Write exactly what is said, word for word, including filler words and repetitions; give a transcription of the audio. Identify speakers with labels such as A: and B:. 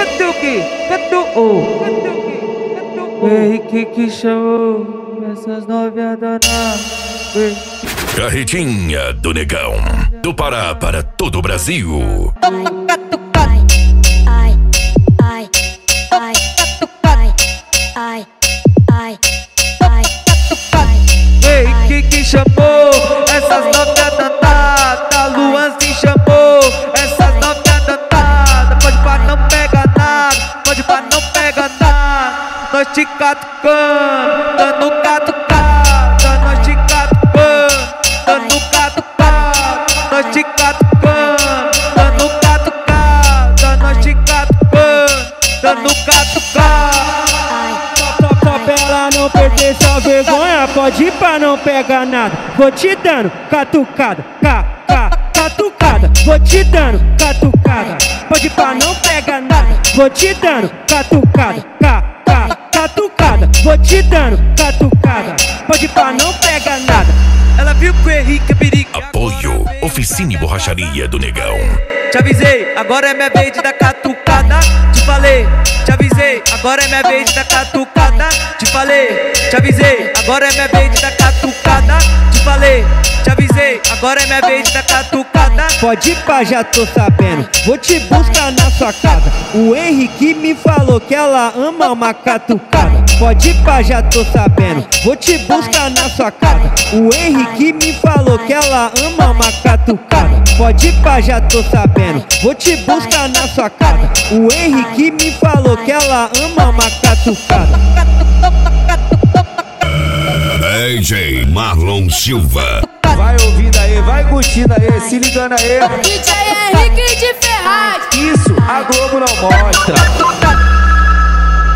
A: Catuque, catuô, catuque, catuô. Henrique que chamou essas novinhas danadas.
B: Carretinha do Negão, do Pará para todo o Brasil.
C: Ai, ai, ai, ai, ai, ai, ai,
A: Henrique que chamou essas novinhas danadas. Luan se chamou essas novinhas danadas. Pode pá, não pega nada, pode pá, não pega nada. Nós te catucando, dando catucada. Nós te catucando, dando catucada. Nós te catucando, dando catucada. Nós te catucando, dando catucada.
D: Só pra ela não perder sua vergonha, pode ir pra não pegar nada. Vou te dando catucada, ca, ca, catucada. Vou te dando catucada, pode ir pra não pegar nada. Vou te dando catucada, ca, ca, catucada. Vou te dando catucada, pode ir pra não pegar nada.
A: Ela viu que o Henrique é perigo.
B: Apoio Oficina e Borracharia do Negão.
A: Te avisei, agora é minha vez de dar catucada. Te falei, te avisei, agora é minha vez de dar catucada. Te falei, te avisei, agora é minha vez de dar catucada. Te falei, te avisei, agora é minha vez de dar catucada.
D: Pode ir pra, já tô sabendo, vou te buscar na sua casa. O Henrique me falou que ela ama uma catucada. Pode ir pra, já tô sabendo, vou te buscar na sua casa. O Henrique me falou que ela ama uma catucada. Pode ir pra, já tô sabendo, vou te buscar na sua casa. O Henrique me falou que ela ama uma catucada.
B: D J Marlon Silva.
E: Vai ouvindo aí, vai curtindo aí, se ligando aí.
C: D J Henrique de Ferraz.
E: Isso a Globo não mostra.